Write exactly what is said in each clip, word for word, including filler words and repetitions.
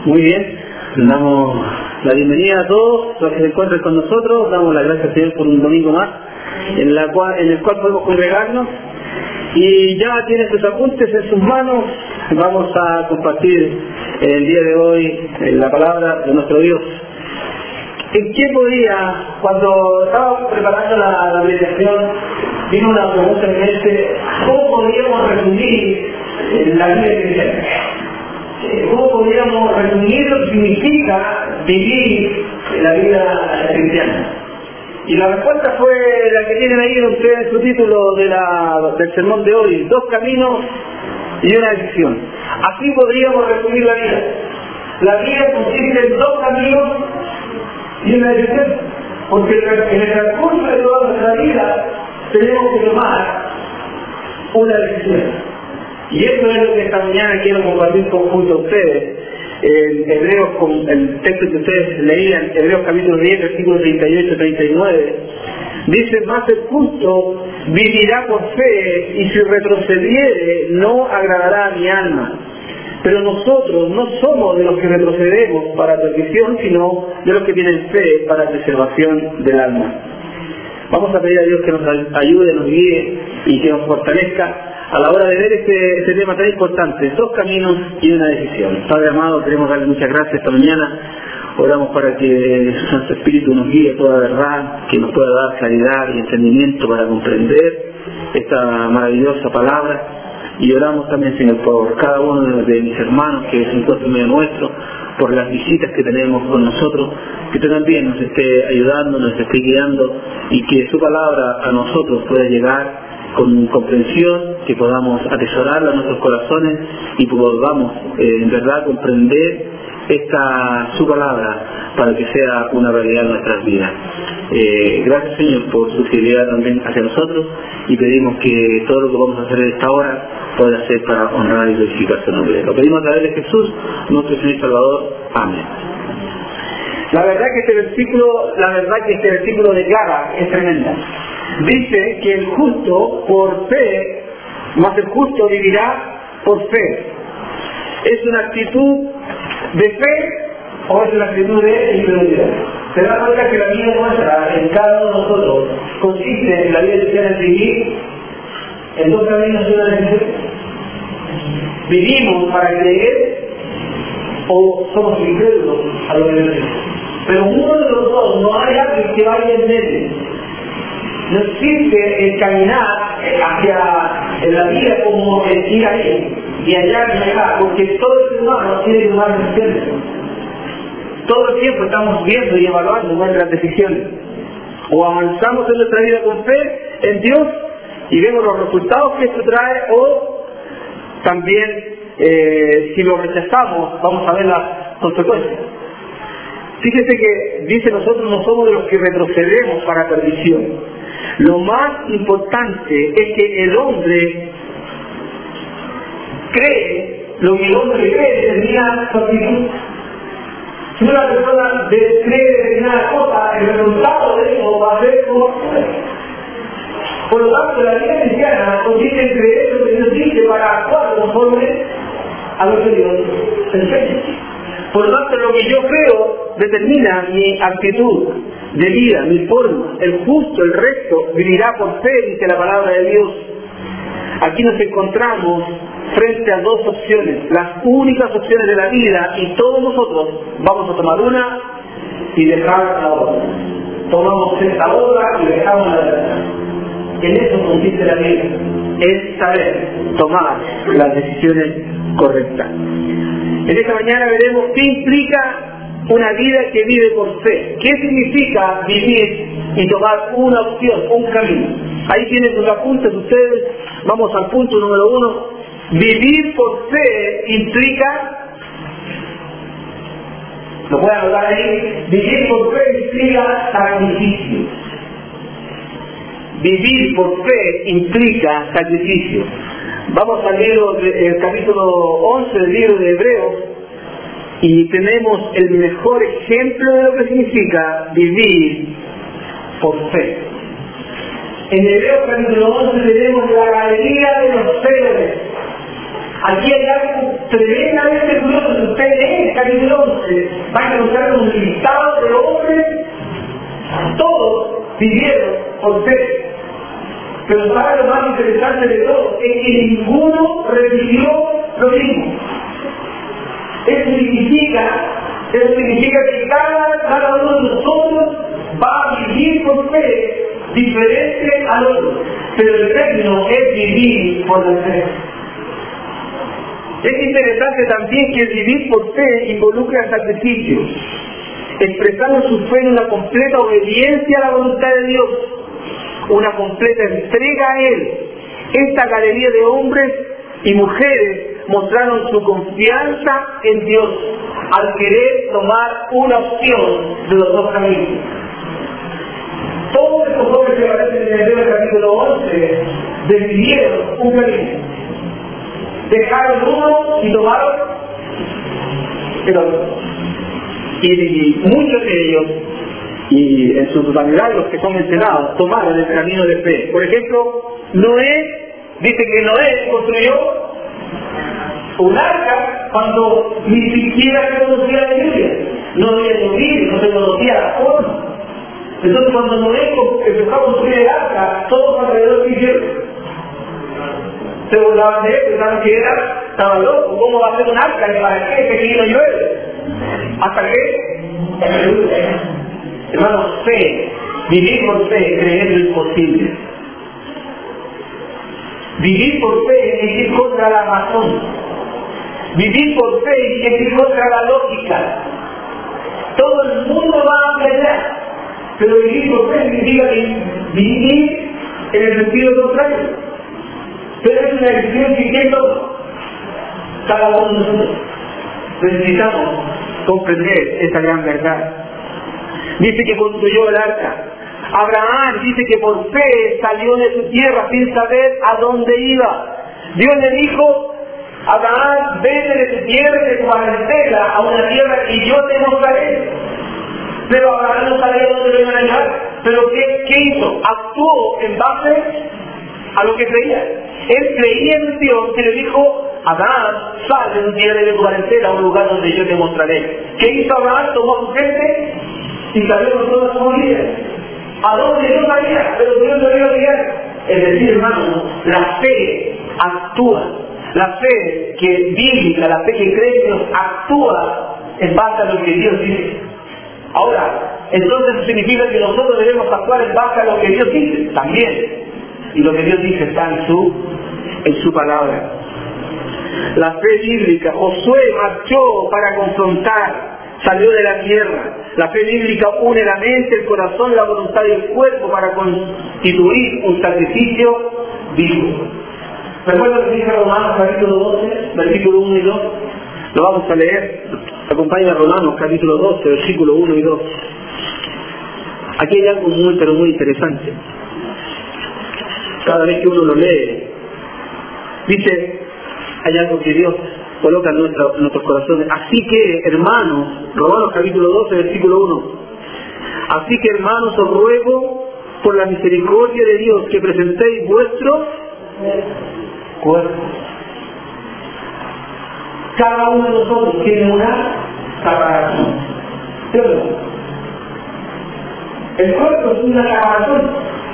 Muy bien, damos la bienvenida a todos los que se encuentran con nosotros, damos las gracias al Señor por un domingo más en, la cual, en el cual podemos congregarnos, y ya tienen sus apuntes en sus manos. Vamos a compartir el día de hoy la palabra de nuestro Dios. ¿En qué podía, cuando estaba preparando la, la meditación, vino una pregunta en mente: ¿cómo podríamos resumir la vida cristiana? ¿Cómo podríamos resumir lo que significa vivir la vida cristiana? Y la respuesta fue la que tienen ahí ustedes en su título de la, del sermón de hoy: dos caminos y una decisión. Así podríamos resumir la vida. La vida consiste en dos caminos y una decisión, porque en el transcurso de toda nuestra vida tenemos que tomar una decisión. Y eso es lo que esta mañana quiero compartir junto a ustedes. En Hebreos, con el texto que ustedes leían, Hebreos capítulo diez, versículos treinta y ocho a treinta y nueve, dice: más el justo vivirá por fe, y si retrocediere no agradará a mi alma. Pero nosotros no somos de los que retrocedemos para perdición, sino de los que tienen fe para preservación del alma. Vamos a pedir a Dios que nos ayude, nos guíe y que nos fortalezca a la hora de ver este, este tema tan importante: dos caminos y una decisión. Padre amado, queremos darle muchas gracias esta mañana. Oramos para que su Santo Espíritu nos guíe toda verdad, que nos pueda dar claridad y entendimiento para comprender esta maravillosa palabra. Y oramos también, Señor, por cada uno de mis hermanos que se encuentran en medio nuestro, por las visitas que tenemos con nosotros, que tú también nos esté ayudando, nos esté guiando, y que su palabra a nosotros pueda llegar con comprensión, que podamos atesorarla en nuestros corazones y podamos eh, en verdad comprender esta su palabra para que sea una realidad en nuestras vidas. Eh, gracias, Señor, por su fidelidad también hacia nosotros, y pedimos que todo lo que vamos a hacer en esta hora pueda ser para honrar y glorificar su nombre. Lo pedimos a través de Jesús, nuestro Señor y Salvador. Amén. La verdad que este versículo, la verdad que este versículo declara, es tremenda. Dice que el justo por fe, más el justo vivirá por fe. ¿Es una actitud de fe o es una actitud de incredulidad? Se da cuenta que la vida nuestra, en cada uno de nosotros, consiste en la vida cristiana en vivir en dos caminos y una decisión. ¿Vivimos para creer o somos incrédulos a lo que decimos? Pero uno de los dos, no hay alguien que vaya en medio. No existe el caminar hacia la vida como el ir ahí y allá y allá, porque todo el ser humano tiene que tomar decisiones. Todo el tiempo estamos viendo y evaluando nuestras decisiones. O avanzamos en nuestra vida con fe en Dios y vemos los resultados que esto trae, o también eh, si lo rechazamos vamos a ver las consecuencias. Fíjese que dice: nosotros no somos de los que retrocedemos para perdición. Lo más importante es que el hombre cree, lo que el hombre cree determina su actitud. Si una persona cree determinada cosa, el resultado de eso va a ser como actúa. Por lo tanto, la vida cristiana consiste en creer lo que Dios dice para actuar conforme a lo que Dios enseña. Por lo tanto, lo que yo creo determina mi actitud de vida, mi forma. El justo, el recto, vivirá por fe, dice la palabra de Dios. Aquí nos encontramos frente a dos opciones, las únicas opciones de la vida, y todos nosotros vamos a tomar una y dejar la otra. Tomamos esta otra y dejamos la otra. En eso consiste la vida, es saber tomar las decisiones correctas. En esta mañana veremos qué implica una vida que vive por fe. ¿Qué significa vivir y tomar una opción, un camino? Ahí tienen sus apuntes ustedes. Vamos al punto número uno. Vivir por fe implica, lo pueden anotar ahí, vivir por fe implica sacrificio. Vivir por fe implica sacrificio. Vamos al libro, el capítulo once del libro de Hebreos, y tenemos el mejor ejemplo de lo que significa vivir por fe. En Hebreos capítulo once tenemos la galería de los célebres. Aquí hay algo tremendamente curioso. Si usted lee el capítulo once, va a encontrar un listado de hombres, todos vivieron por fe. Pero para lo más interesante de todo es que ninguno recibió lo mismo. Eso significa, eso significa que cada, cada uno de nosotros va a vivir por fe diferente al otro. Pero el término es vivir por la fe. Es interesante también que el vivir por fe involucra sacrificio, expresando su fe en una completa obediencia a la voluntad de Dios, una completa entrega a Él. Esta galería de hombres y mujeres mostraron su confianza en Dios al querer tomar una opción de los dos caminos. Todos estos hombres que aparecen en el capítulo once decidieron un camino. Dejaron uno y tomaron el otro. Y muchos de ellos, y en su totalidad los que son mencionados, tomaron el camino de fe. Por ejemplo, Noé, dice que Noé construyó un arca cuando ni siquiera se conocía la lluvia, no había llovido, no se conocía la forma. Entonces cuando Noé empezó a construir el arca, todos alrededor se hicieron. Se burlaban de él, pensaban que era, estaba loco, ¿cómo va a ser un arca? ¿Para qué? Que aquí no llueve. ¿Hasta qué? Hermanos, fe, vivir por fe, creer lo imposible. Vivir por fe es ir contra la razón. Vivir por fe es ir contra la lógica. Todo el mundo va a pelear, pero vivir por fe significa vivir en el sentido contrario. Pero es una decisión que quién toma. Cada uno de nosotros. Necesitamos comprender esa gran verdad. Dice que construyó el arca. Abraham dice que por fe salió de su tierra sin saber a dónde iba. Dios le dijo: Abraham, vete de tu tierra, de tu parentela, a una tierra que yo te mostraré. Pero Abraham no sabía dónde lo iban a llevar. Pero ¿qué, qué hizo? Actuó en base a lo que creía. Él creía en Dios que le dijo: Abraham, sal de tu tierra y de tu parentela a un lugar donde yo te mostraré. ¿Qué hizo Abraham? Tomó su gente y salió con toda su familia. ¿A dónde no sabía? Pero Dios lo iba a guiar. Es decir, hermano, la fe actúa. La fe que bíblica, la fe que cree en Dios, actúa en base a lo que Dios dice. Ahora, entonces eso significa que nosotros debemos actuar en base a lo que Dios dice, también. Y lo que Dios dice está en su, en su palabra. La fe bíblica, Josué marchó para confrontar, salió de la tierra. La fe bíblica une la mente, el corazón, la voluntad y el cuerpo para constituir un sacrificio vivo. ¿Recuerda lo que dice Romanos capítulo doce, versículo uno y dos? Lo vamos a leer. Acompaña a Romanos capítulo doce, versículo uno y dos. Aquí hay algo muy, pero muy interesante. Cada vez que uno lo lee, dice, hay algo que Dios coloca en, nuestra, en nuestros corazones. Así que, hermanos, Romanos capítulo doce, versículo uno. Así que, hermanos, os ruego por la misericordia de Dios que presentéis vuestros cuerpos. Cada uno de nosotros tiene una caparazón. El cuerpo es una caparazón.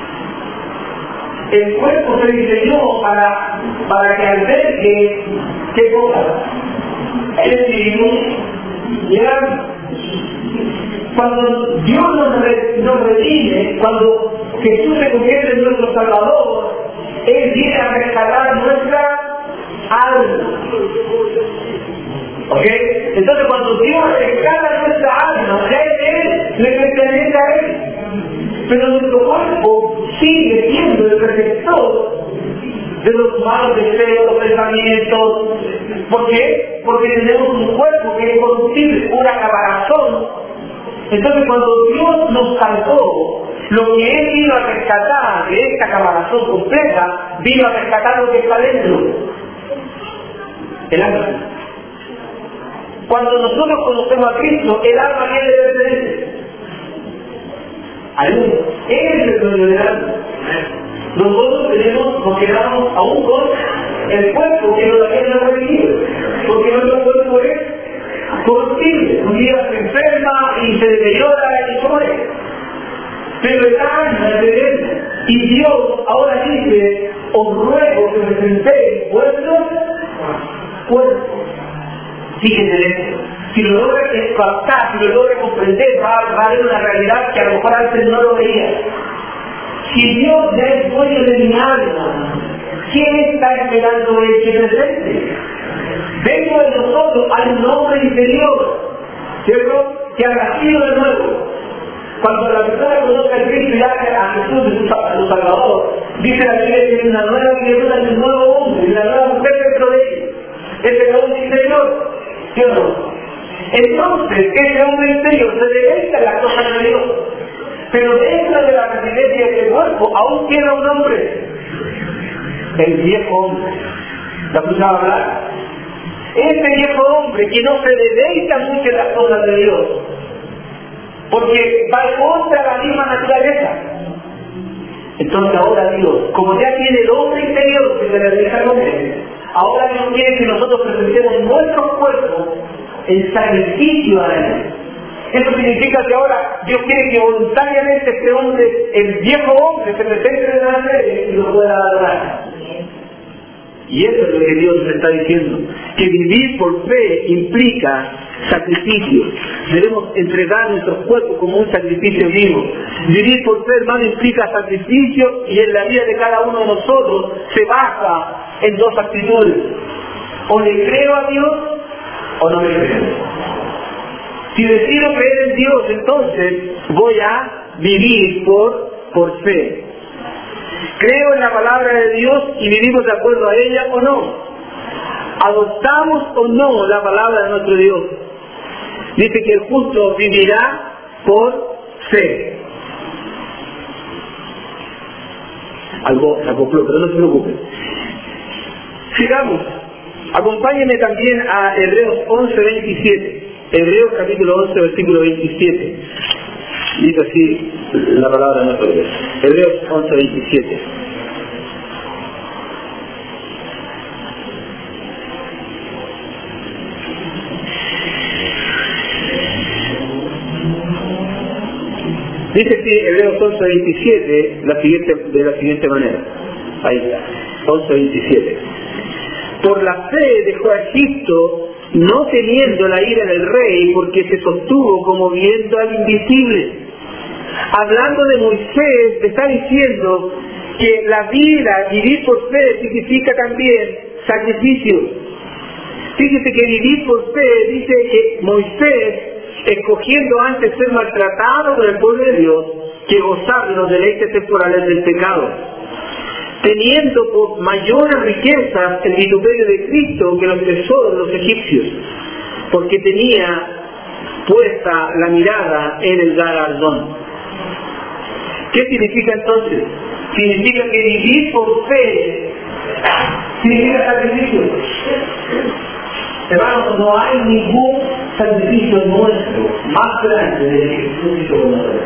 El cuerpo se diseñó para, para que albergue, ¿qué cosa? El espíritu y el alma. Cuando Dios nos, re, nos redime, cuando Jesús se convierte en nuestro Salvador, Él viene a rescatar nuestra alma. ¿Ok? Entonces cuando Dios rescata nuestra alma, ya es Él, le pertenece a Él. Pero nuestro cuerpo sigue siendo el receptor de los malos deseos, los pensamientos. ¿Por qué? Porque tenemos un cuerpo que es corruptible, una caparazón. Entonces cuando Dios nos salvó, lo que Él vino a rescatar de esta caparazón completa, vino a rescatar lo que está dentro. El alma. Cuando nosotros conocemos a Cristo, el alma viene de pertenencia. Él es el dueño del alma. Nosotros tenemos, nos quedamos aún con el cuerpo que nos ha redimido. porque nuestro cuerpo es corruptible. Un día se enferma y se deteriora y muere. Pero el alma es eterna. Y Dios ahora dice, os ruego que presentéis vuestros cuerpos. Fíjense en esto. Si lo logra captar, si lo logra comprender, va, va a haber una realidad que a lo mejor antes no lo veía. Si Dios ya es dueño de mi alma, ¿quién está esperando el que presente? Dentro de nosotros hay un hombre interior, ¿cierto? Que ha nacido de nuevo. Cuando la persona conoce a Cristo y hace a Jesús de su Salvador, dice la Biblia que tiene una nueva criatura, un nuevo hombre, una nueva mujer dentro de él. Es el hombre interior, ¿sí o no? Entonces, ese hombre interior se deleita en las cosas de Dios. Pero dentro de la residencia de este cuerpo aún queda un hombre, el viejo hombre. ¿La escuchaba hablar? Este viejo hombre que no se deleita mucho en las cosas de Dios, porque va contra la misma naturaleza. Entonces ahora Dios, como ya tiene el hombre interior que se le deja al hombre, ahora Dios quiere que nosotros presentemos nuestros cuerpos en sacrificio a Él. Eso significa que ahora Dios quiere que voluntariamente este hombre, el viejo hombre, se presente delante de Él y lo pueda adorar. Y eso es lo que Dios nos está diciendo, que vivir por fe implica sacrificio. Debemos entregar nuestros cuerpos como un sacrificio vivo. Vivir por fe, hermano, implica sacrificio, y en la vida de cada uno de nosotros se basa en dos actitudes. O le creo a Dios o no le creo. Si decido creer en Dios, entonces voy a vivir por, por fe. ¿Creo en la palabra de Dios y vivimos de acuerdo a ella o no? ¿Adoptamos o no la palabra de nuestro Dios? Dice que el justo vivirá por fe. Algo se acopló, pero no se preocupen. Sigamos. Acompáñenme también a Hebreos once veintisiete. Hebreos capítulo once, versículo veintisiete. Dice así la palabra de nuestro Dios. Hebreos once veintisiete. Dice así Hebreos once veintisiete la siguiente, de la siguiente manera. Ahí está. once veintisiete. Por la fe dejó a Egipto, no teniendo la ira del rey, porque se sostuvo como viendo al invisible. Hablando de Moisés, está diciendo que la vida, vivir por fe, significa también sacrificio. Fíjese que vivir por fe, dice que Moisés, escogiendo antes ser maltratado por el pueblo de Dios, que gozar de los deleites temporales del pecado, teniendo por mayores riquezas el vituperio de Cristo que los tesoros de los egipcios, porque tenía puesta la mirada en el galardón. ¿Qué significa entonces? Significa que vivir por fe significa sacrificio. Hermanos, no hay ningún sacrificio nuestro más grande de que Jesús hizo con nosotros.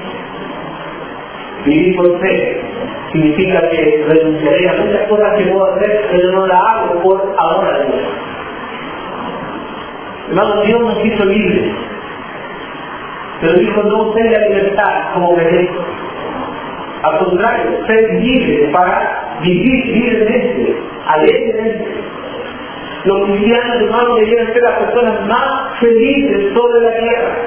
Vivir por fe significa que renunciaré a muchas cosas que puedo hacer, pero no las hago por amor a Dios. Hermanos, Dios nos hizo libres, pero dijo no usted la libertad como queréis. Al contrario, ser libre para vivir libremente, alegremente. Los cristianos, hermanos, debieran ser las personas más felices sobre la tierra.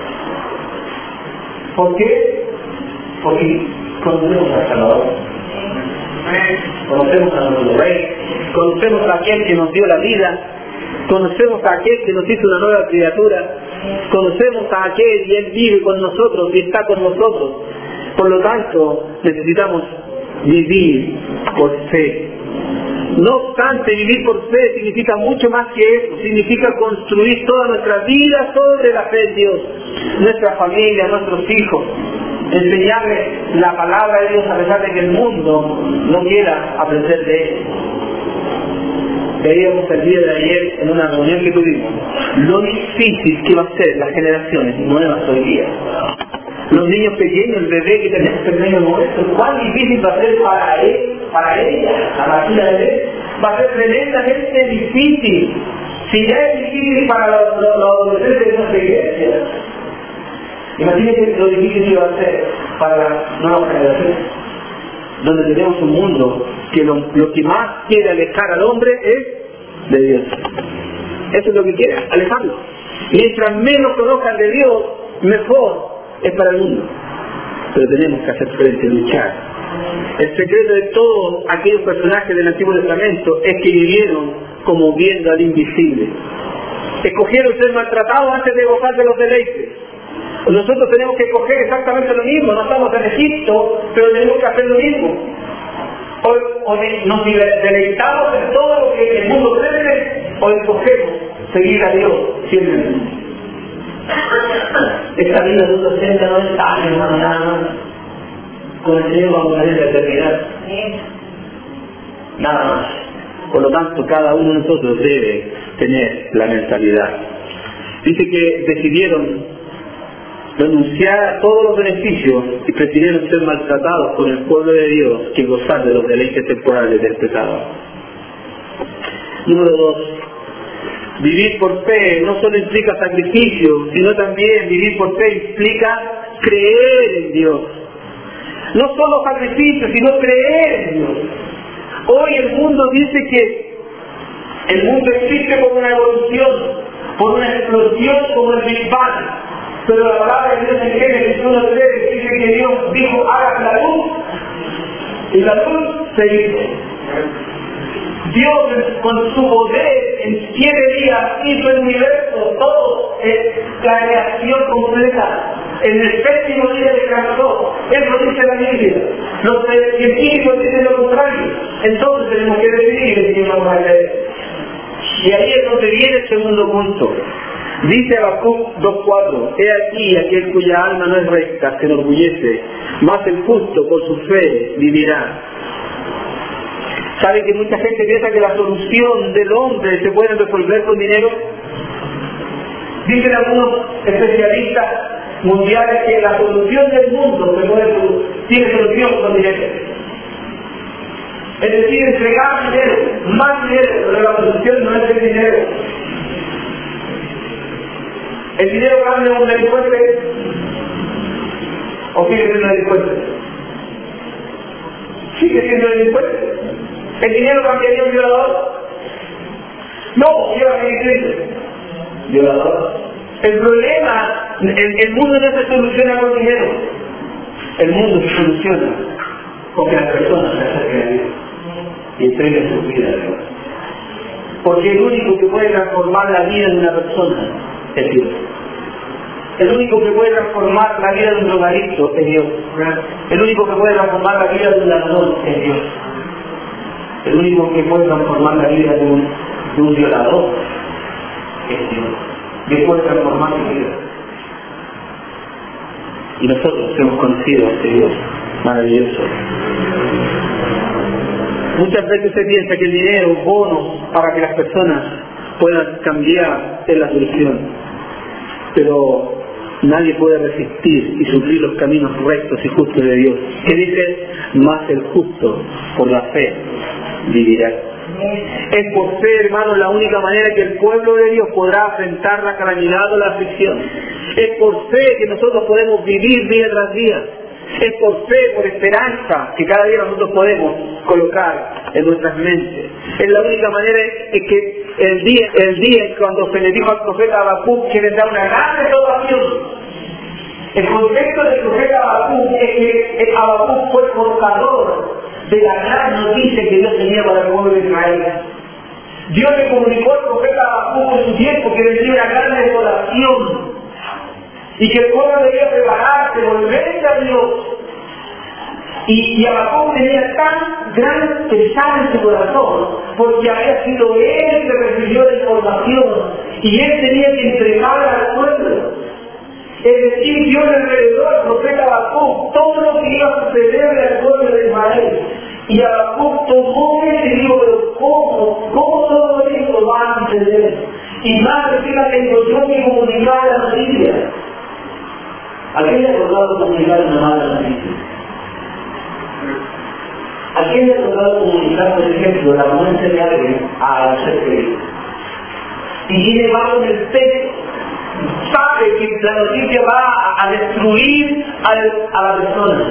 ¿Por qué? Porque conocemos al Salvador, conocemos a nuestro Rey, conocemos a aquel que nos dio la vida, conocemos a aquel que nos hizo una nueva criatura, conocemos a aquel y Él vive con nosotros y está con nosotros. Por lo tanto, necesitamos vivir por fe. No obstante, vivir por fe significa mucho más que eso. Significa construir toda nuestra vida sobre la fe en Dios, nuestra familia, nuestros hijos, enseñarles la palabra de Dios a pesar de que el mundo no quiera aprender de él. Veíamos el día de ayer en una reunión que tuvimos lo difícil que va a ser las generaciones nuevas hoy día. Los niños pequeños, el bebé que tenemos en medio nuestro, cuán difícil va a ser para él, para ella, a la hija de él, va a ser tremendamente difícil Si ya es difícil para los, los, los adolescentes de nuestra iglesia, imagínense lo difícil que va a ser para la nueva generación, donde tenemos un mundo que lo, lo que más quiere alejar al hombre es de Dios. Eso es lo que quiere, alejarlo. Mientras menos conozcan de Dios, mejor es para el mundo. Pero tenemos que hacer frente, luchar. El secreto de todos aquellos personajes del Antiguo Testamento es que vivieron como viendo al invisible. Escogieron ser maltratados antes de gozar de los deleites. Nosotros tenemos que escoger exactamente lo mismo. No estamos en Egipto, pero tenemos que hacer lo mismo. O, o de, nos deleitamos en todo lo que el mundo ofrece, o escogemos seguir a Dios siempre. Esta vida de un sesenta, noventa años, hermano, nada más. Con el Señor vamos a ver la eternidad. Nada más. Por lo tanto, cada uno de nosotros debe tener la mentalidad. Dice que decidieron renunciar a todos los beneficios y prefirieron ser maltratados por el pueblo de Dios que gozar de los deleites temporales del pecado. Número dos. Vivir por fe no solo implica sacrificio, sino también vivir por fe implica creer en Dios. No solo sacrificio, sino creer en Dios. Hoy el mundo dice que el mundo existe por una evolución, por una explosión como el Big Bang. Pero la palabra de Dios en Génesis uno tres dice que Dios dijo, haga la luz, y la luz se hizo. Dios con su poder en siete días hizo el universo, todo, eh, la creación completa. En el séptimo día descansó. Eso dice la Biblia. Los científicos dicen lo contrario. Entonces tenemos que decidir en quién vamos a creer. Y ahí es donde viene el segundo punto. Dice Habacuc dos cuatro, he aquí aquel cuya alma no es recta, se enorgullece, mas el justo por su fe vivirá. ¿Sabe que mucha gente piensa que la solución del hombre se puede resolver con dinero? Dicen algunos especialistas mundiales que la solución del mundo se puede, tiene solución con dinero. Es decir, entregar dinero, más dinero, pero la solución no es el dinero. ¿El dinero cambia a un delincuente? ¿O sigue siendo delincuente? Sigue siendo delincuente. ¿El dinero cambiaría a un violador? No, lleva a seguir violador. El problema, el, el mundo no se soluciona con dinero. El mundo se soluciona con que las personas se acerquen a Dios y entreguen su vida a Dios. Porque el único que puede transformar la vida de una persona es Dios. El único que puede transformar la vida de un drogadicto es Dios. El único que puede transformar la vida de un ladrón es Dios. El único que puede transformar la vida de un, de un violador es Dios. Dios puede transformar su vida. Y nosotros hemos conocido a este Dios maravilloso. Muchas veces se piensa que el dinero, bonos para que las personas puedan cambiar es la solución. Pero nadie puede resistir y suplir los caminos rectos y justos de Dios. ¿Qué dice? Más el justo por la fe vivirá. Es por fe, hermano, la única manera que el pueblo de Dios podrá afrontar la calamidad o la aflicción. Es por fe que nosotros podemos vivir día tras día. Es por fe, por esperanza, que cada día nosotros podemos colocar en nuestras mentes. Es la única manera es que el día, el día cuando se le dijo al profeta Habacuc que les da una gran renovación. El contexto del profeta Habacuc es que Habacuc fue el portador de la gran noticia que Dios tenía para el pueblo de Israel. Dios le comunicó al profeta Habacuc en su tiempo que venía una gran desolación y que el pueblo debía prepararse, volverse a Dios. Y, y Habacuc tenía tan gran pesar en su corazón porque había sido él que recibió la información y él tenía que entregar al pueblo. Es decir, Dios le reveló al profeta Habacuc todo lo que iba a sucederle al pueblo de Israel. Y Habacuc tomó ese y dijo, pero ¿cómo? ¿Cómo todo esto va a suceder? Y más encima tengo yo que comunicar la noticia. ¿A quién le ha tocado comunicar una mala noticia? ¿A quién le ha tocado comunicar, por ejemplo, la muerte de alguien a ser querido? y tiene bajo en el pecho, sabe que la noticia va a destruir al, a la persona.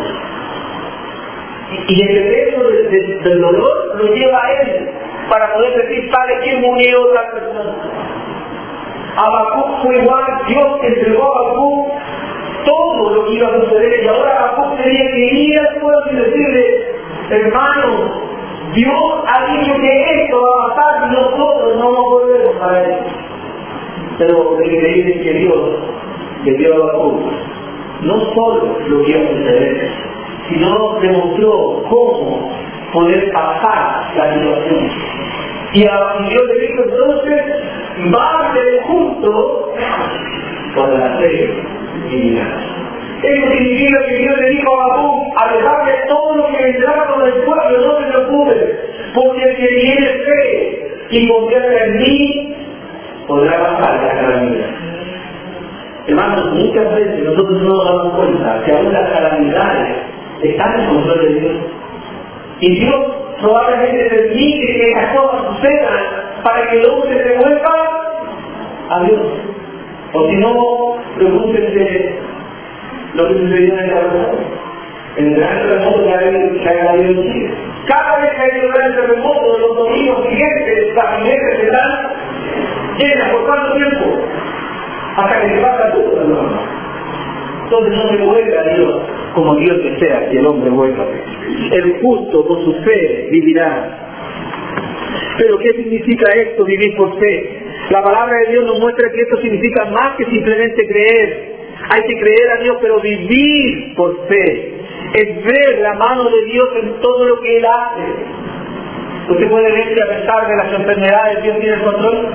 Y, y el peso de, de, del dolor lo lleva a él para poder decir, ¿sabe que murió otra persona? Habacuc fue igual, Dios entregó a Habacuc todo lo que iba a suceder, y ahora Habacuc tenía que ir al pueblo y decirle, hermano, Dios ha dicho que esto va a pasar y nosotros no nos volvemos a él. Pero el que le dice que Dios le dio a Habacuc no solo lo que iba a suceder, sino demostró cómo poder pasar la situación. Y a Dios le dijo entonces, va a ser justo por la fe divina. Eso significa que Dios le dijo a Habacuc, a pesar de todo lo que vendrá con el pueblo, no se preocupe, porque el que tiene fe y confianza en mí, podrá pasar la calamidad. Hermanos, muchas veces nosotros no nos damos cuenta que aún las calamidades están en control de Dios. Y Dios probablemente permite que estas cosas sucedan para que el hombre se vuelva a Dios. O si no, pregúntense lo que sucedió en el terremoto. En el gran terremoto que ha habido en Chile. Cada vez que hay un gran terremoto, de los domingos siguientes, las iglesias están llenas. ¿Por cuánto tiempo? Hasta que se pasa todo, hermano. Entonces no se vuelve a Dios como Dios desea que el hombre vuelva. El justo con su fe vivirá. Pero ¿qué significa esto, vivir por fe? La palabra de Dios nos muestra que esto significa más que simplemente creer. Hay que creer a Dios, pero vivir por fe. Es ver la mano de Dios en todo lo que Él hace. Usted puede ver que a pesar de las enfermedades Dios tiene el control.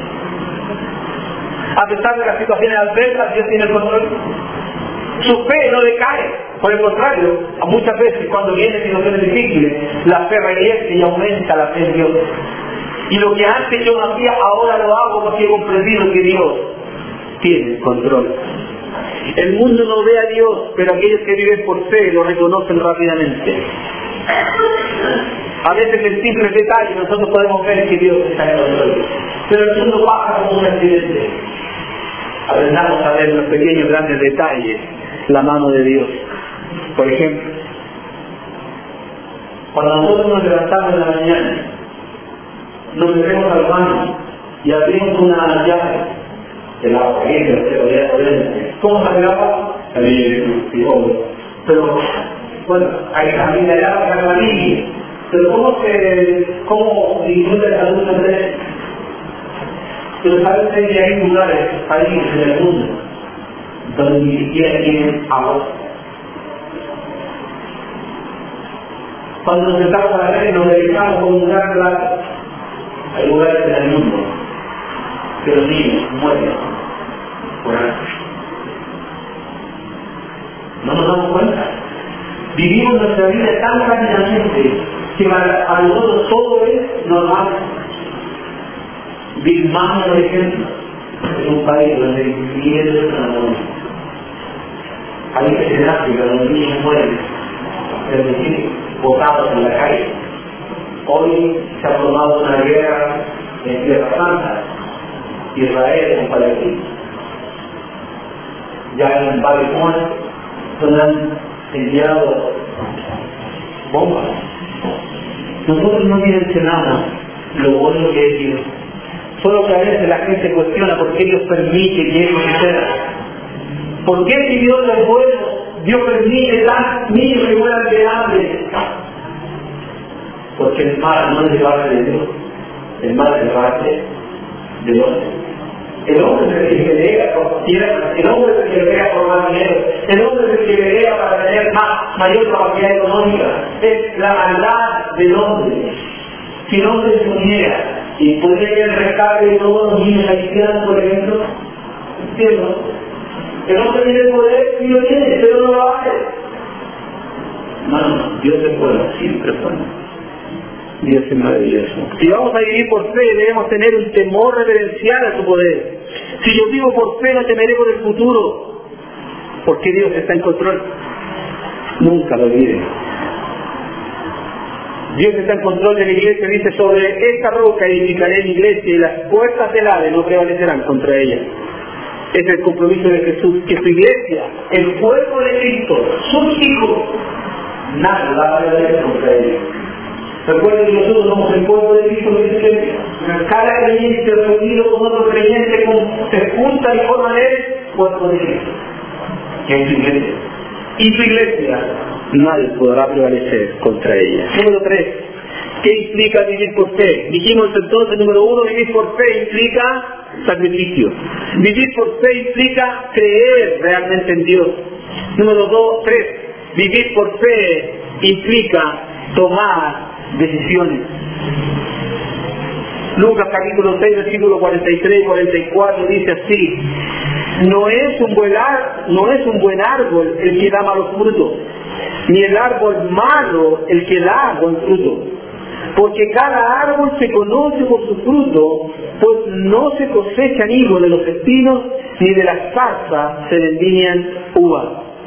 A pesar de las situaciones adversas Dios tiene el control. Su fe no decae. Por el contrario, muchas veces cuando vienen situaciones difíciles, la fe regresa y aumenta la fe en Dios. Y lo que antes yo no hacía, ahora lo hago porque he comprendido que Dios tiene el control. El mundo no ve a Dios, pero aquellos que viven por fe lo reconocen rápidamente. A veces en simples detalles nosotros podemos ver que Dios está en control. Pero el mundo pasa como un accidente. Aprendamos a ver en los pequeños grandes detalles la mano de Dios. Por ejemplo, cuando nosotros nos levantamos en la mañana, nos metemos al baño y abrimos una llave del agua caliente. ¿Cómo sale el agua? Pero, bueno, hay también el agua que amarilla. Pero ¿cómo se, cómo disfruta esa luz entre? Pero sabes que hay lugares, países en el mundo, donde ni siquiera tienen agua. Cuando nos sentamos a la vez nos dedicamos con un gran plato. Hay lugares en el mundo que los niños mueren por hambre. No nos damos cuenta. Vivimos nuestra vida tan rápidamente que para, para nosotros todo es normal. Birmania, por ejemplo, es un país donde miles de personas mueren. Países en África donde niños mueren, es decir, botados en la calle. Hoy se ha formado una guerra en Tierra Santa, Israel con Palestina. Ya en Palestina donde han enviado bombas. Nosotros no mencionamos lo bueno que es Dios. Solo que a veces la gente cuestiona por qué Dios permite que eso suceda. ¿Por qué si Dios es bueno, Dios permite tan niños que mueran de hambre? Porque el mal no es de parte de Dios, el mal es de parte del hombre. El hombre es el que pelea por tierra, el hombre es el que pelea por más dinero, el hombre es el que pelea para tener más, mayor capacidad económica. Es la maldad del hombre. Si el hombre se uniera y pudiera el rescate de todos los niños haitianos, por ejemplo, ¿entiendes? El hombre tiene el poder, sí lo tiene, pero no lo hace. No, no, Dios es bueno, siempre es bueno. Dios es maravilloso. Si vamos a vivir por fe, debemos tener un temor reverencial a su poder. Si yo vivo por fe, no temeré por el futuro, porque Dios está en control. Nunca lo olviden. Dios está en control de la iglesia, dice, sobre esta roca edificaré mi iglesia y las puertas del Hades no prevalecerán contra ella. Es el compromiso de Jesús, que su iglesia, el cuerpo de Cristo, sus hijos, nada va a prevalecer contra ella. Recuerden que nosotros somos el cuerpo de Cristo, de iglesia. Cada creyente reunido con otro creyente se junta y forman el cuerpo de Cristo, que es su iglesia. Y su iglesia, nadie podrá prevalecer contra ella. Número tres, ¿qué implica vivir por fe? Dijimos entonces, número uno, vivir por fe implica sacrificio. Vivir por fe implica creer realmente en Dios. Número dos, tres, vivir por fe implica tomar decisiones. Lucas capítulo seis, versículo cuarenta y tres y cuarenta y cuatro dice así: no es un buen ar- no es un buen árbol el que da malos frutos, ni el árbol malo el que da buen fruto, porque cada árbol se conoce por su fruto, pues no se cosechan higos de los espinos, ni de las zarzas se vendimian uvas.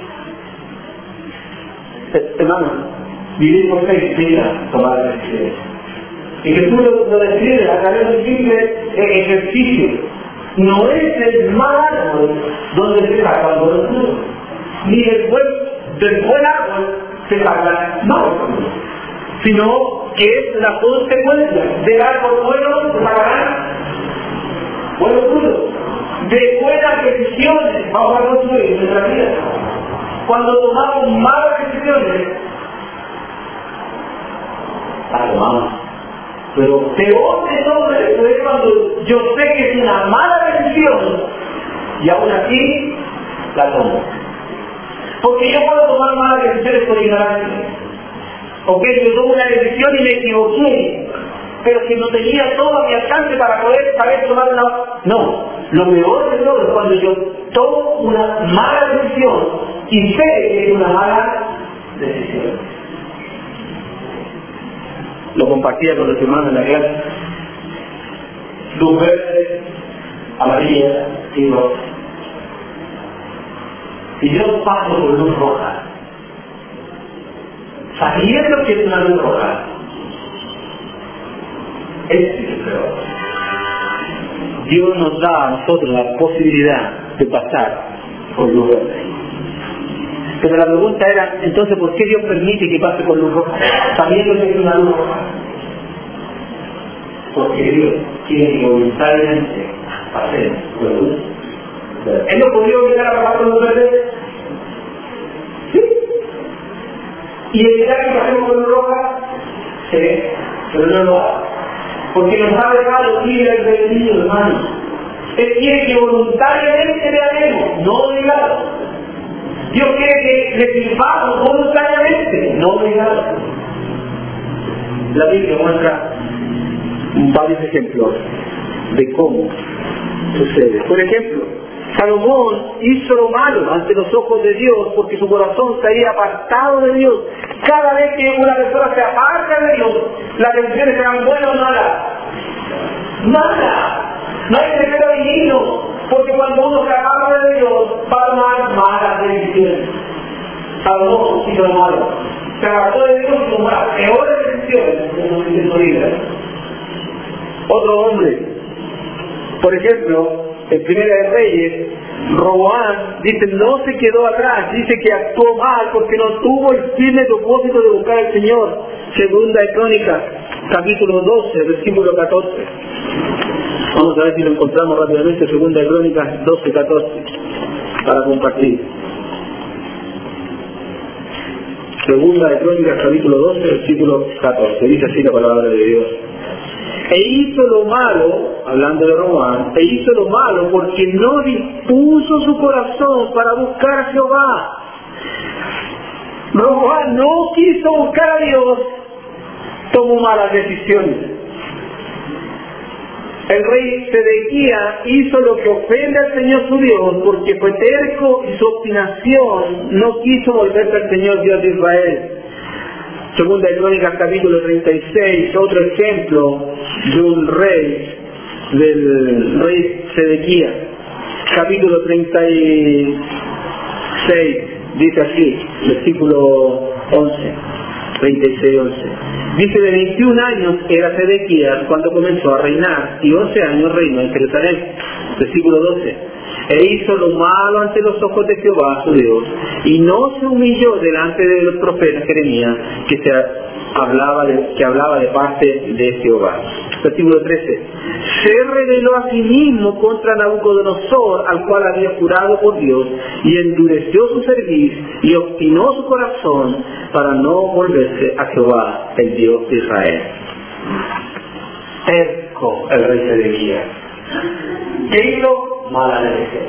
Hermano, vivir por fe implica tomar decisiones. Y Jesús lo, lo describe a través de un simple ejercicio. No es el mal árbol donde se saca el buen fruto, ni el buen, del buen árbol se saca mal fruto, sino que es la consecuencia del árbol bueno se sacarán buenos frutos, de buenas decisiones vamos a construir nuestra vida. Cuando tomamos malas decisiones, las tomamos. Pero peor de todo esto es cuando yo sé que es una mala decisión y aún así la tomo. Porque yo puedo tomar malas decisiones por ignorancia. Ok, yo tomo una decisión y me equivoqué, pero que no tenía todo a mi alcance para poder saber tomar una... No, lo peor de todo es cuando yo tomo una mala decisión y sé que es una mala decisión. Lo compartía con los hermanos en la clase. Luz verde, amarilla y roja. Y yo paso por luz roja, sabiendo que es una luz roja. Es peor. Dios nos da a nosotros la posibilidad de pasar por luz verde. Pero la pregunta era, entonces, ¿por qué Dios permite que pase por luz roja, sabiendo que es una luz roja? Porque Dios quiere que voluntariamente pasemos por luz verde. ¿Él no podría obligar a pasar por luz verde? Sí. ¿Y evitar que pasemos por luz roja? Sí, pero no lo hace. Porque nos ha dejado libre albedrío, hermano. Él quiere que voluntariamente le amemos, no obligados. Dios quiere que le sirvamos voluntariamente, no obligados. La Biblia muestra varios ejemplos de cómo sucede. Por ejemplo, Salomón hizo lo malo ante los ojos de Dios porque su corazón se había apartado de Dios. Cada vez que una persona se aparta de Dios, las decisiones serán buenas o malas. Malas. No hay secreto divino, porque cuando uno se aparta de Dios va a tomar malas decisiones. Salomón hizo lo malo. Se apartó de Dios y tomó las peores decisiones en su vida. Otro hombre, por ejemplo, en Primera de Reyes, Roboam, dice, no se quedó atrás, dice que actuó mal porque no tuvo el firme propósito de buscar al Señor. Segunda de Crónicas, capítulo doce, versículo catorce. Vamos a ver si lo encontramos rápidamente, Segunda de Crónicas doce, catorce, para compartir. Segunda de Crónicas, capítulo doce, versículo catorce. Dice así la palabra de Dios. E hizo lo malo, hablando de Roboam, e hizo lo malo porque no dispuso su corazón para buscar a Jehová. Roboam no quiso buscar a Dios, tomó malas decisiones. El rey Sedequías hizo lo que ofende al Señor su Dios porque fue terco y su obstinación no quiso volverse al Señor Dios de Israel. Segunda de Crónicas capítulo treinta y seis, otro ejemplo de un rey, del rey Sedequías. Capítulo treinta y seis, dice así, versículo once. treinta y seis, once. Dice, de veintiún años era Sedequías cuando comenzó a reinar, y once años reinó en Jerusalén. Versículo doce. E hizo lo malo ante los ojos de Jehová su Dios, y no se humilló delante de los profetas Jeremías, que se hablaba de, que hablaba de parte de Jehová. Versículo trece. Se reveló a sí mismo contra Nabucodonosor, al cual había jurado por Dios, y endureció su cerviz y obstinó su corazón para no volverse a Jehová, el Dios de Israel. Terco el rey Sedequías. ¿Qué hizo? Mala decisión.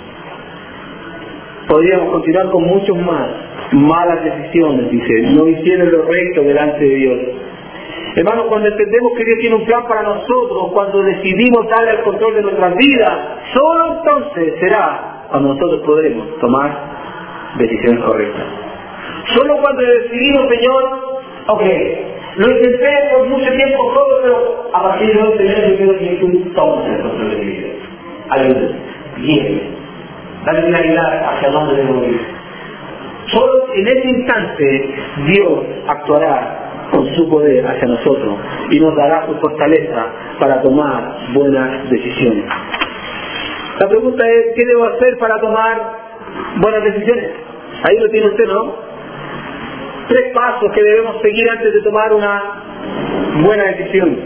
Podríamos continuar con muchos más. Malas decisiones, dice. No hicieron lo recto delante de Dios. Hermanos, cuando entendemos que Dios tiene un plan para nosotros, cuando decidimos darle el control de nuestras vidas, solo entonces será cuando nosotros podremos tomar decisiones correctas. Solo cuando decidimos, Señor, ok, lo intenté por mucho tiempo solo, pero a partir de hoy, Señor, yo quiero que tú tomes el control de mi vida. Ayúdame, guíame, dame claridad hacia dónde debo ir. Solo en ese instante Dios actuará con su poder hacia nosotros y nos dará su fortaleza para tomar buenas decisiones. La pregunta es, ¿qué debo hacer para tomar buenas decisiones? Ahí lo tiene usted, ¿no? Tres pasos que debemos seguir antes de tomar una buena decisión.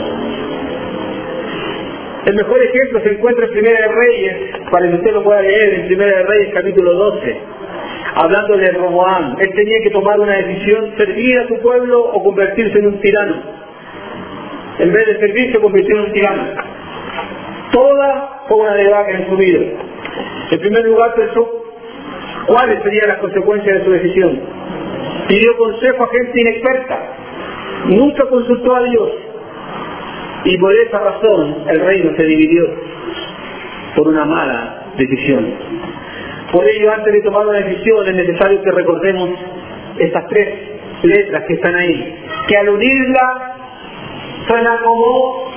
El mejor ejemplo se encuentra en Primera de Reyes, para que usted lo pueda leer, en Primera de Reyes capítulo doce. Hablando de Roboam, él tenía que tomar una decisión: servir a su pueblo o convertirse en un tirano. En vez de servir, se convirtió en un tirano. Toda fue una debacle en su vida. En primer lugar pensó cuáles serían las consecuencias de su decisión. Pidió consejo a gente inexperta. Nunca consultó a Dios. Y por esa razón el reino se dividió por una mala decisión. Por ello, antes de tomar una decisión, es necesario que recordemos estas tres letras que están ahí, que al unirla suena como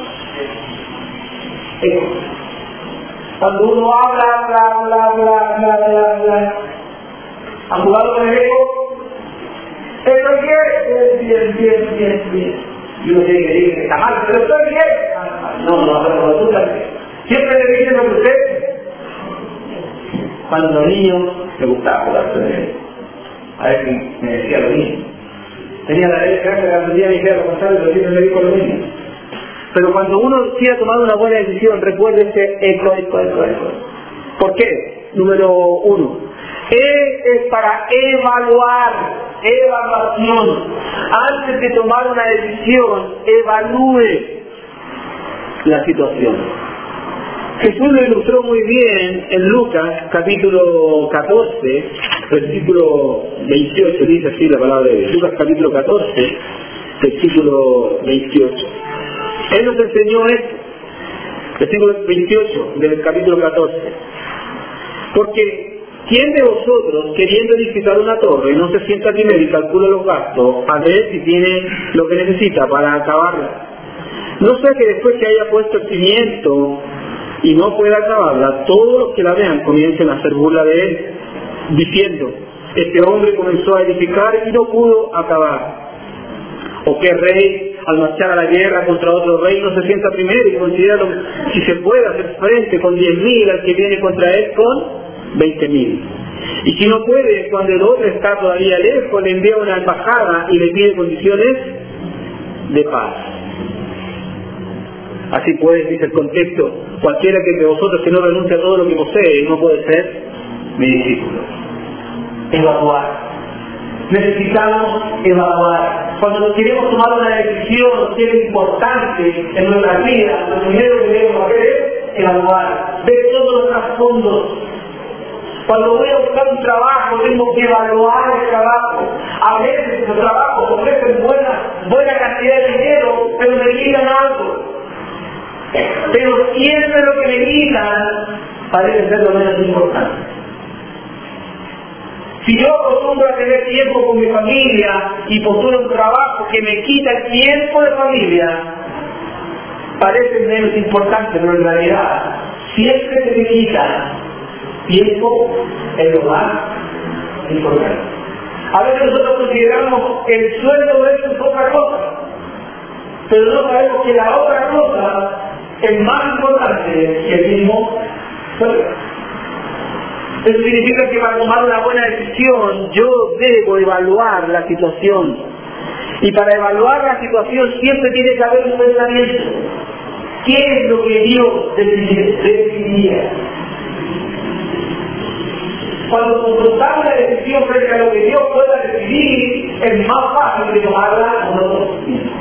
eco. Cuando uno habla, bla, bla, bla, bla, bla, bla, ¿ha jugado con el eco? Estoy bien, bien, bien, bien, bien. Y uno tiene que decir que está mal, pero estoy bien. No, no, pero tú también. Siempre le dicen lo que usted. Cuando los niños me gustaba jugar con él. A ver si me decía lo mismo. Tenía la derecha que aprendía a mi hija a contar, pero siempre me dijo lo mismo. Pero cuando uno quiera tomar una buena decisión, recuerde ese eco, eco, eco, eco. ¿Por qué? Número uno. E es para evaluar, evaluación. Antes de tomar una decisión, evalúe la situación. Jesús lo ilustró muy bien en Lucas, capítulo catorce, versículo veintiocho, dice así la palabra de Dios. Lucas, capítulo catorce, versículo veintiocho. Él nos enseñó esto, versículo veintiocho del capítulo catorce. Porque, ¿quién de vosotros, queriendo edificar una torre, no se sienta primero y calcula los gastos, a ver si tiene lo que necesita para acabarla? No sea que después que haya puesto el cimiento y no pueda acabarla, todos los que la vean comiencen a hacer burla de él, diciendo: este hombre comenzó a edificar y no pudo acabar. O qué rey, al marchar a la guerra contra otro rey, no se sienta primero y considera lo, si se puede hacer frente con diez mil al que viene contra él con veinte mil. Y si no puede, cuando el otro está todavía lejos, le envía una embajada y le pide condiciones de paz. Así pues, dice el contexto: cualquiera que de vosotros que no renuncie a todo lo que posee no puede ser mi discípulo. Evaluar. Necesitamos evaluar. Cuando queremos tomar una decisión que es importante en nuestras vidas, lo primero que debemos hacer es evaluar, ver todos los trasfondos. Cuando voy a buscar un trabajo, tengo que evaluar el trabajo. A veces los trabajos ofrecen buena, buena cantidad de dinero, pero me quitan algo. Pero siempre lo que me quitan parece ser lo menos importante. Si yo acostumbro a tener tiempo con mi familia y postulo un trabajo que me quita el tiempo de familia, parece menos importante, pero en realidad siempre se me quita tiempo en lo más importante. A veces nosotros consideramos que el sueldo de eso es otra cosa, pero no sabemos que la otra cosa es más importante que el mismo sueldo. Eso significa que para tomar una buena decisión yo debo evaluar la situación. Y para evaluar la situación siempre tiene que haber un pensamiento. ¿Qué es lo que Dios decidiría? Cuando confrontamos la decisión frente a lo que Dios pueda decidir, es más fácil de tomarla nosotros mismos.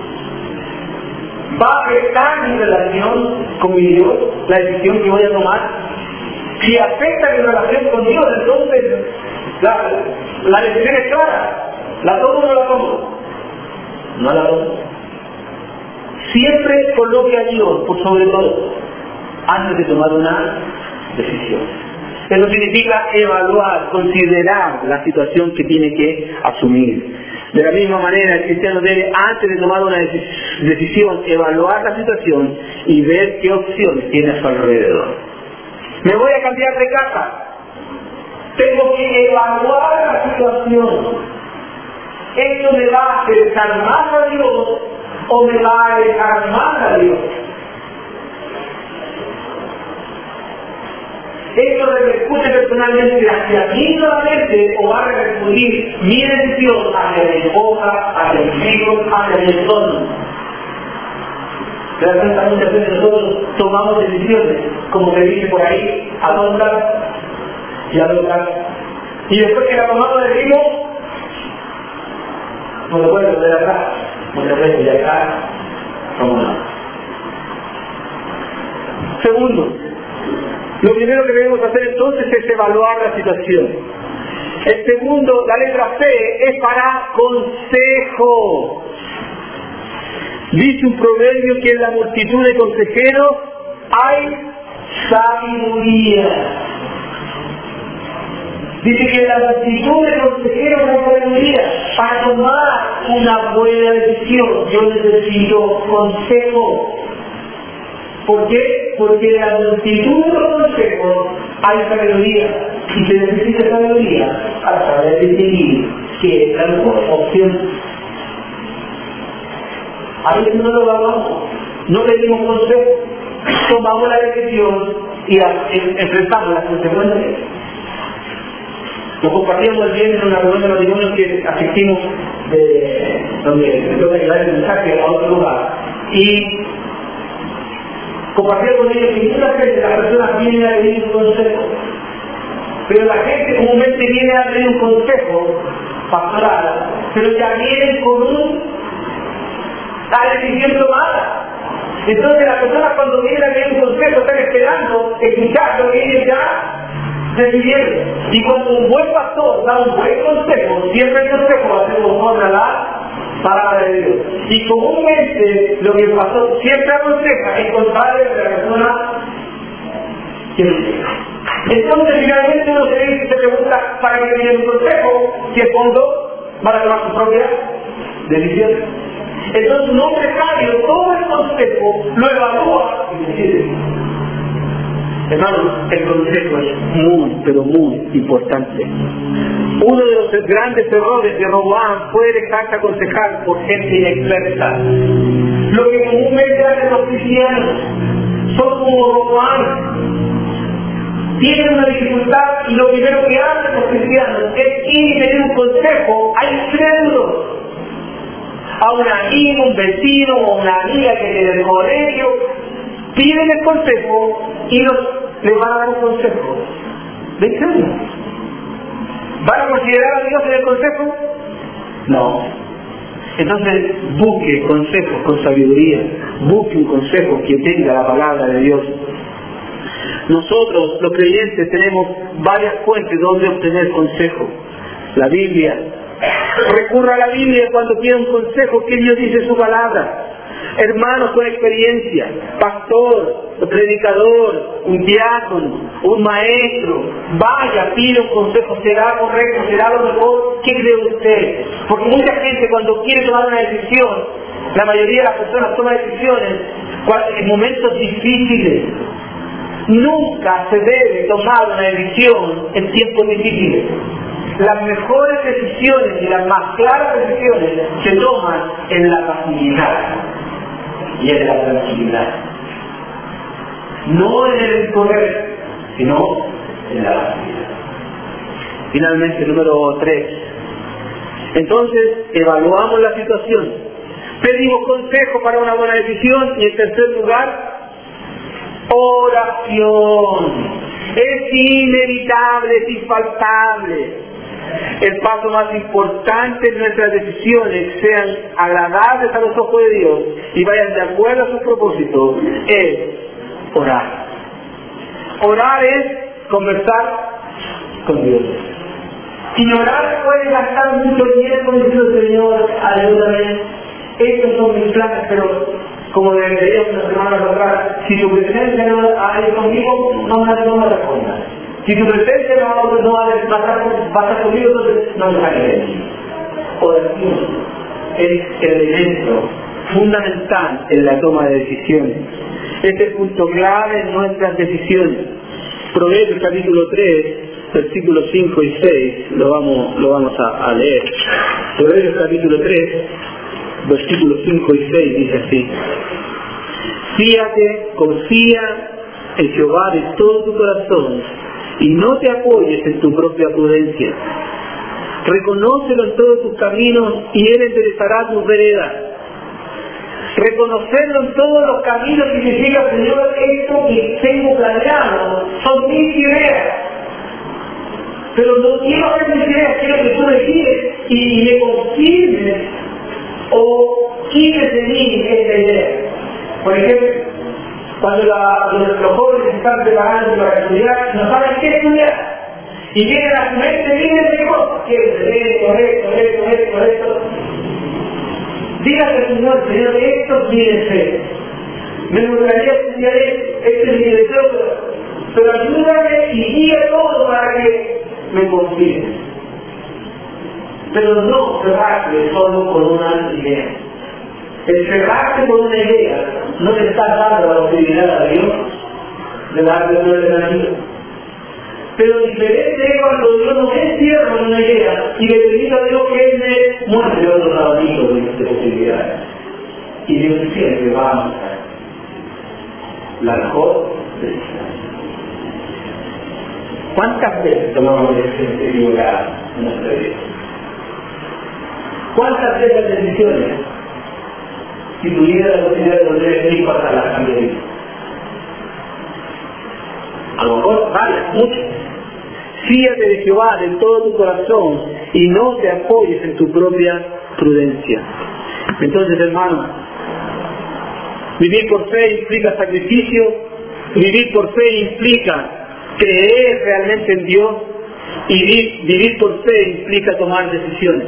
¿Va a afectar mi relación con mi Dios, la decisión que voy a tomar? Si afecta mi relación con Dios, entonces la, la decisión es clara. ¿La tomo o no la tomo? No la tomo. Siempre coloque a Dios por sobre todo antes de tomar una decisión. Eso significa evaluar, considerar la situación que tiene que asumir. De la misma manera, el cristiano debe, antes de tomar una decisión, evaluar la situación y ver qué opciones tiene a su alrededor. Me voy a cambiar de casa. Tengo que evaluar la situación. ¿Esto me va a acercar más a Dios o me va a alejar más a Dios? ¿Esto repercute personalmente hacia mí solamente o va a repercutir mi decisión hacia mi esposa, hacia mis hijos, hacia mi entorno? Realmente muchas veces nosotros tomamos decisiones, como se dice por ahí, a tontas y a locas. Y después que la tomamos decimos, no lo puedo volver atrás, muchas veces ya está, como no. Segundo, lo primero que debemos hacer entonces es evaluar la situación. El segundo, la letra C, es para consejo. Dice un proverbio que en la multitud de consejeros hay sabiduría. Dice que en la multitud de consejeros hay sabiduría. Para tomar una buena decisión yo necesito consejo. ¿Por qué? Porque en la multitud de los consejos hay sabiduría. Y se necesita sabiduría para saber decidir qué es la mejor opción. A veces no lo vamos, no pedimos consejo, tomamos la decisión y enfrentamos las consecuencias. Lo compartíamos el viernes en una reunión de matrimonios que asistimos, de, donde me toca llevar el mensaje a otro lugar. Y compartía con ellos que muchas veces las personas vienen a pedir un consejo, pero la gente comúnmente viene a pedir un consejo pastoral, pero ya vienen con un la decisión tomada. Entonces las personas cuando vienen a pedir un consejo están esperando escuchar lo que ellos ya decidieron. Y cuando un buen pastor da un buen consejo, siempre el consejo va a ser conforme a la palabra de Dios. Y comúnmente lo que el pastor siempre aconseja es contrario de la persona que lo dice. Entonces finalmente uno se dice, se pregunta para qué pide un consejo, si el fondo van a tomar su propia decisión. Entonces un hombre sabio todo el consejo lo evalúa y decide. Hermanos, el consejo es muy, pero muy importante. Uno de los grandes errores de Roboam fue dejarse aconsejar por gente inexperta. Lo que comúnmente hacen los cristianos son como Roboam. Tienen una dificultad y lo primero que hacen los cristianos es ir y pedir un consejo a incrédulos. A un amigo, un vecino o una amiga que tiene el colegio, piden el consejo y los, les van a dar un consejo. ¿De qué? ¿Van a considerar a Dios en el consejo? No. Entonces busque consejos con sabiduría, busque un consejo que tenga la palabra de Dios. Nosotros, los creyentes, tenemos varias fuentes donde obtener consejo. La Biblia. Recurra a la Biblia cuando quiera un consejo que Dios dice en su palabra. Hermanos con experiencia, pastor, predicador, un diácono, un maestro, vaya, pide un consejo, será correcto, será lo mejor. ¿Qué cree usted? Porque mucha gente cuando quiere tomar una decisión, la mayoría de las personas toman decisiones en momentos difíciles. Nunca se debe tomar una decisión en tiempos difíciles. Las mejores decisiones y las más claras decisiones se toman en la pasividad y en la tranquilidad. No en el poder, sino en la pasividad. Finalmente, número tres. Entonces, evaluamos la situación. Pedimos consejo para una buena decisión. Y en tercer lugar, oración. Es inevitable, es infaltable. El paso más importante en nuestras decisiones sean agradables a los ojos de Dios y vayan de acuerdo a sus propósitos, es orar. Orar es conversar con Dios. Sin orar puede gastar mucho tiempo diciendo, Señor, ayúdame, estos son mis planes, pero como deberíamos unas semanas atrás, si tu presencia no hay conmigo, no me no me respondas. Si tu presencia no, no va a estar conmigo, entonces no me sale de ti. Oración es el elemento fundamental en la toma de decisiones. Es el punto clave en nuestras decisiones. Proverbios capítulo tres, versículos cinco y seis, lo vamos, lo vamos a, a leer. Proverbios capítulo tres, versículos cinco y seis dice así: Fíate, confía en Jehová de todo tu corazón y no te apoyes en tu propia prudencia. Reconócelo en todos tus caminos y Él enderezará tus veredas. Reconocerlo en todos los caminos significa, Señor, esto que tengo planeado son mis ideas. Pero no quiero hacer mis ideas, quiero que tú me guíes y me confirmes o quites de mí esta idea. Por ejemplo, cuando la, los, los jóvenes están preparando para estudiar, no saben qué estudiar. Y vienen a su mente miles de cosas. Quiero esto, esto, esto, esto, esto. Dígale al Señor, Señor, esto quiere ser. Me gustaría estudiar esto, este es mi deseo, pero ayúdame y guía todo para que me confíes. Pero no cerrarse solo con una idea. El cerrarse con una idea no te está dando la posibilidad a Dios de darle una alternativa. Pero diferente es cuando Dios no me encierra en una idea y le permite a Dios que Él me muestre otros abanicos de posibilidades. Y Dios siempre va a mostrar la mejor decisión. ¿Cuántas veces tomamos decisiones equivocadas en nuestra vida? ¿Cuántas veces decisiones si tuviera la posibilidad de volver a ir para la cambiaría? A lo mejor varias, muchas. Fíate de Jehová de todo tu corazón y no te apoyes en tu propia prudencia. Entonces, hermano, vivir por fe implica sacrificio, vivir por fe implica creer realmente en Dios y vivir, vivir por fe implica tomar decisiones.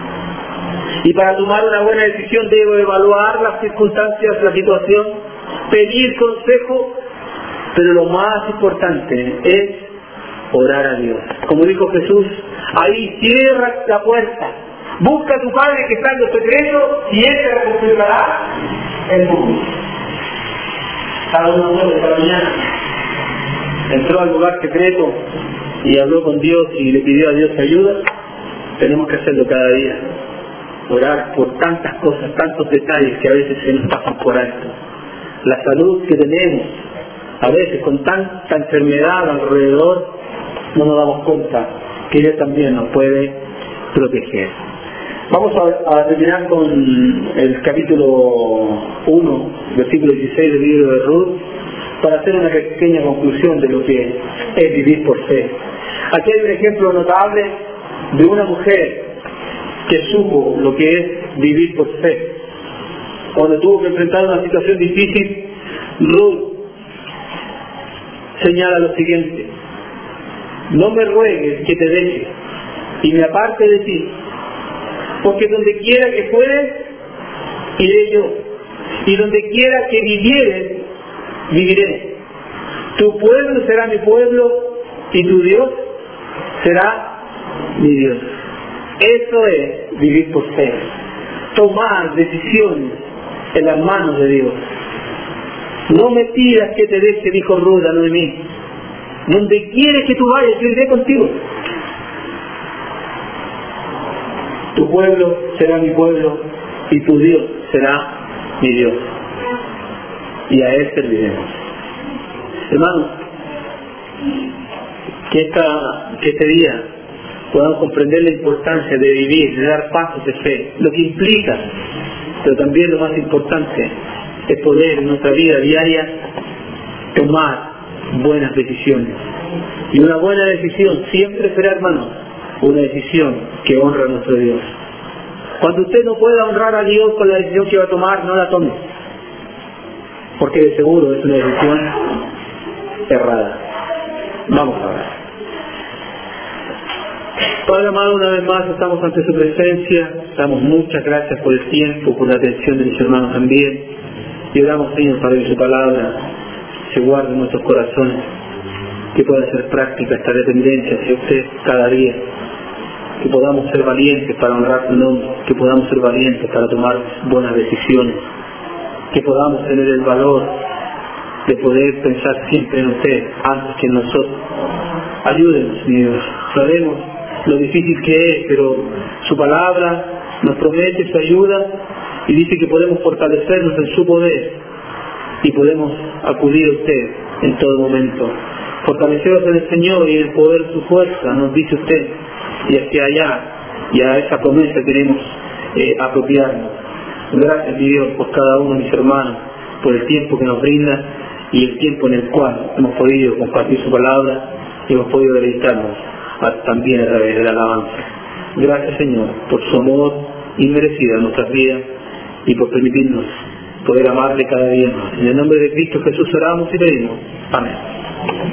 Y para tomar una buena decisión debo evaluar las circunstancias, la situación, pedir consejo, pero lo más importante es orar a Dios. Como dijo Jesús, ahí cierra la puerta, busca a tu Padre que está en lo secreto y Él te recompensará en público. Cada uno de esta mañana entró al lugar secreto y habló con Dios y le pidió a Dios ayuda. Tenemos que hacerlo cada día. Orar por tantas cosas, tantos detalles que a veces se nos pasan por alto. La salud que tenemos, a veces con tanta enfermedad alrededor, no nos damos cuenta que Dios también nos puede proteger. Vamos a, a terminar con el capítulo uno, versículo dieciséis del libro de Ruth, para hacer una pequeña conclusión de lo que es vivir por fe. Aquí hay un ejemplo notable de una mujer que supo lo que es vivir por fe. Cuando tuvo que enfrentar una situación difícil, Ruth señala lo siguiente: no me ruegues que te deje y me aparte de ti, porque donde quiera que fueres, iré yo, y donde quiera que vivieres, viviré. Tu pueblo será mi pueblo y tu Dios será mi Dios. Eso es vivir por fe, tomar decisiones en las manos de Dios. No me pidas que te deje, dijo Ruth a Noemí. Donde quieres que tú vayas, yo iré contigo. pueblo será mi pueblo y tu Dios será mi Dios. Y a Él serviremos. Hermanos, que, esta, que este día podamos comprender la importancia de vivir, de dar pasos de fe, lo que implica, pero también lo más importante es poder en nuestra vida diaria tomar buenas decisiones. Y una buena decisión siempre será, hermano, una decisión que honra a nuestro Dios. Cuando usted no pueda honrar a Dios con la decisión que va a tomar, no la tome, porque de seguro es una decisión errada. Vamos a ver. Padre amado, una vez más estamos ante su presencia, damos muchas gracias por el tiempo, por la atención de mis hermanos también, y oramos, Señor, para que su palabra se guarde en nuestros corazones, que pueda ser práctica esta dependencia hacia usted cada día, que podamos ser valientes para honrar su nombre, que podamos ser valientes para tomar buenas decisiones, que podamos tener el valor de poder pensar siempre en usted antes que en nosotros. Ayúdenos, mi Dios. Sabemos lo difícil que es, pero su palabra nos promete su ayuda y dice que podemos fortalecernos en su poder y podemos acudir a usted en todo momento. Fortaleceros en el Señor y en el poder de su fuerza, nos dice usted, y hacia allá y a esa promesa queremos eh, apropiarnos. Gracias, mi Dios, por cada uno de mis hermanos, por el tiempo que nos brinda y el tiempo en el cual hemos podido compartir su palabra y hemos podido deleitarnos también a través de la alabanza. Gracias, Señor, por su amor inmerecido en nuestras vidas y por permitirnos poder amarle cada día más. En el nombre de Cristo Jesús oramos y pedimos. Amén.